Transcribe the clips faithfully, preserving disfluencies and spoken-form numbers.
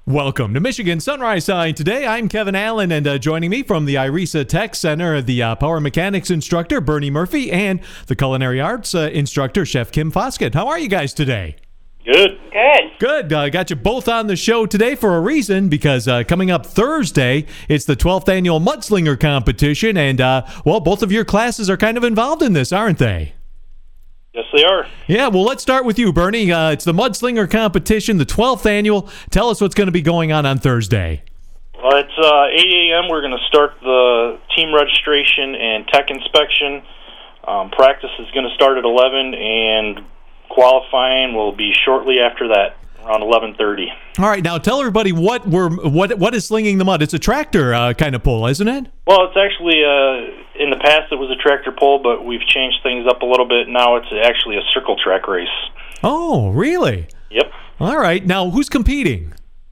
Welcome to Michigan Sunrise Sign. Today, I'm Kevin Allen, and uh, joining me from the IRESA Tech Center, the uh, Power Mechanics instructor, Bernie Murphy, and the Culinary Arts uh, instructor, Chef Kim Foskett. How are you guys today? Good. Good. Good. Uh, got you both on the show today for a reason, because uh, coming up Thursday, it's the twelfth annual Mudslinger competition, and, uh, well, both of your classes are kind of involved in this, aren't they? Yes, they are. Yeah, well, let's start with you, Bernie. Uh, it's the Mudslinger competition, the twelfth annual. Tell us what's going to be going on on Thursday. Well, it's uh, eight a.m. We're going to start the team registration and tech inspection. Um, practice is going to start at eleven, and qualifying will be shortly after that, around eleven thirty. All right, now tell everybody what we're what what is slinging the mud. It's a tractor uh, kind of pull, isn't it? Well, it's actually, uh, in the past it was a tractor pull, but we've changed things up a little bit. Now it's actually a circle track race. Oh, really? Yep. All right, now who's competing?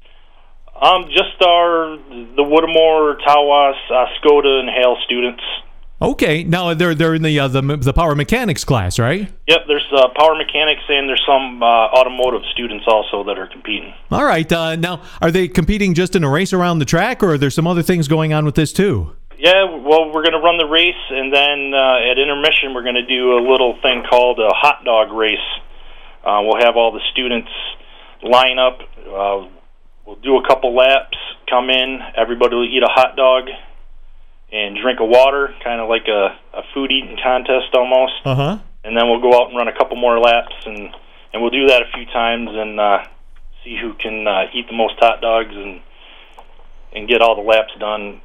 Um, just our, the Whittemore, Tawas, uh, Skoda, and Hale students. Okay, now they're they're in the uh, the the power mechanics class, right? Yep, there's uh, power mechanics, and there's some uh, automotive students also that are competing. All right, uh, now are they competing just in a race around the track, or are there some other things going on with this too? Yeah, well, we're going to run the race, and then uh, at intermission we're going to do a little thing called a hot dog race. Uh, we'll have all the students line up. Uh, we'll do a couple laps, come in, everybody will eat a hot dog and drink a water, kind of like a, a food eating contest almost. Uh-huh. And then we'll go out and run a couple more laps, and, and we'll do that a few times and uh, see who can uh, eat the most hot dogs and and get all the laps done.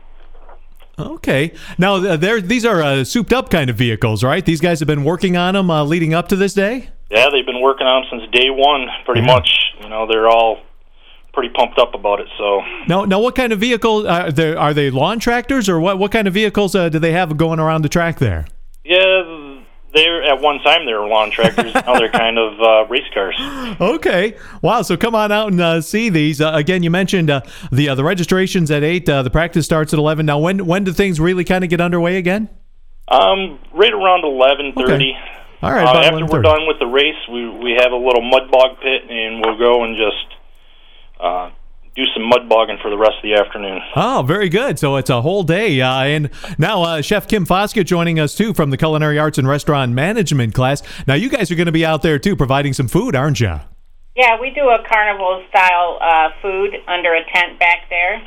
Okay. Now, uh, they're, these are uh, souped-up kind of vehicles, right? These guys have been working on them uh, leading up to this day? Yeah, they've been working on them since day one, pretty Yeah. much. You know, they're all pretty pumped up about it. So Now, now, what kind of vehicle uh, they are they? Lawn tractors, or what? What kind of vehicles uh, do they have going around the track there? yeah, they're at one time they were lawn tractors. Now they're kind of uh, race cars. Okay, wow. So come on out and uh, see these. Uh, again, you mentioned uh, the uh, the registration's at eight. Uh, the practice starts at eleven. Now, when when do things really kind of get underway again? Um, right around eleven thirty. Okay. All right. Uh, about after we're eleven thirty. done with the race, we we have a little mud bog pit, and we'll go and just uh, do some mud bogging for the rest of the afternoon. Oh, very good. So it's a whole day. Uh, and now uh, Chef Kim Foskett joining us, too, from the Culinary Arts and Restaurant Management class. Now, you guys are going to be out there, too, providing some food, aren't you? Yeah, we do a carnival-style uh, food under a tent back there.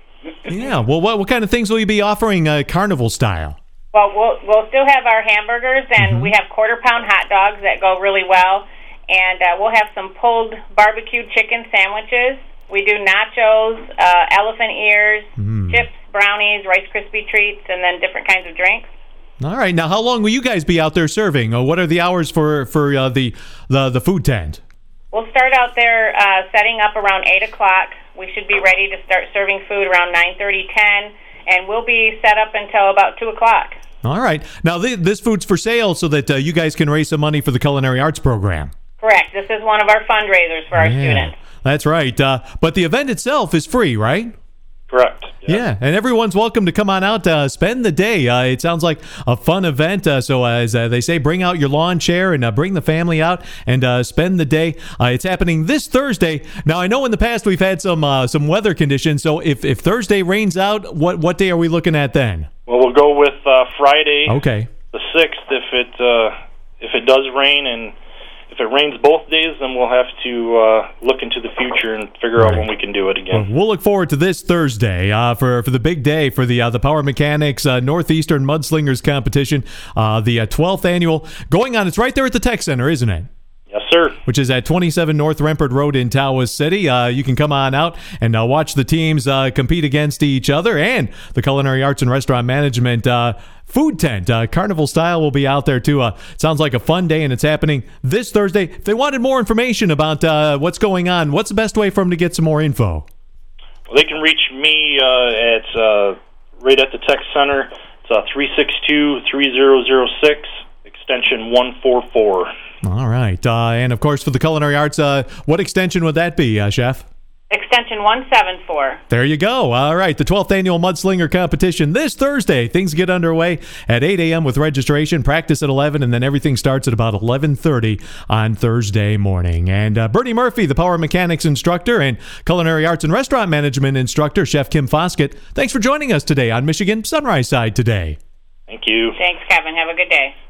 Yeah. Well, what, what kind of things will you be offering uh, carnival style? Well, we'll we'll still have our hamburgers, and Mm-hmm. we have quarter-pound hot dogs that go really well. And uh, we'll have some pulled barbecued chicken sandwiches. We do nachos, uh, elephant ears, Mm. chips, brownies, Rice Krispie treats, and then different kinds of drinks. All right. Now, how long will you guys be out there serving? Uh, what are the hours for, for uh, the, the, the food tent? We'll start out there uh, setting up around eight o'clock. We should be ready to start serving food around nine thirty, ten, and we'll be set up until about two o'clock. All right. Now, th- this food's for sale so that uh, you guys can raise some money for the Culinary Arts program. Correct. This is one of our fundraisers for our Yeah, students. that's right. Uh, but the event itself is free, right? Correct. Yeah, and everyone's welcome to come on out, uh, spend the day. Uh, it sounds like a fun event. Uh, so, uh, as uh, they say, bring out your lawn chair and uh, bring the family out and uh, spend the day. Uh, it's happening this Thursday. Now, I know in the past we've had some uh, some weather conditions. So, if, if Thursday rains out, what what day are we looking at then? Well, we'll go with uh, Friday, Okay. the sixth. If it uh, if it does rain, and if it rains both days, then we'll have to uh, look into the future and figure out Right. when we can do it Well, again. we'll look forward to this Thursday uh, for for the big day for the uh, the Power Mechanics uh, Northeastern Mudslingers competition, uh, the uh, twelfth annual going on. It's right there at the Tech Center, isn't it? Yes, sir. Which is at twenty-seven North Rempert Road in Tawas City. Uh, you can come on out and uh, watch the teams uh, compete against each other, and the Culinary Arts and Restaurant Management uh, food tent, uh, carnival style, will be out there too. Uh, sounds like a fun day, and it's happening this Thursday. If they wanted more information about uh, what's going on, what's the best way for them to get some more info? Well, they can reach me uh, at uh, right at the Tech Center. It's uh, three six two, three zero zero six, extension one four four. All right. Uh, and, of course, for the Culinary Arts, uh, what extension would that be, uh, Chef? Extension one seven four. There you go. All right, the twelfth Annual Mudslinger Competition this Thursday. Things get underway at eight a.m. with registration, practice at eleven, and then everything starts at about eleven thirty on Thursday morning. And uh, Bernie Murphy, the Power Mechanics instructor and Culinary Arts and Restaurant Management instructor, Chef Kim Foskett, thanks for joining us today on Michigan Sunrise Side Today. Thank you. Thanks, Kevin. Have a good day.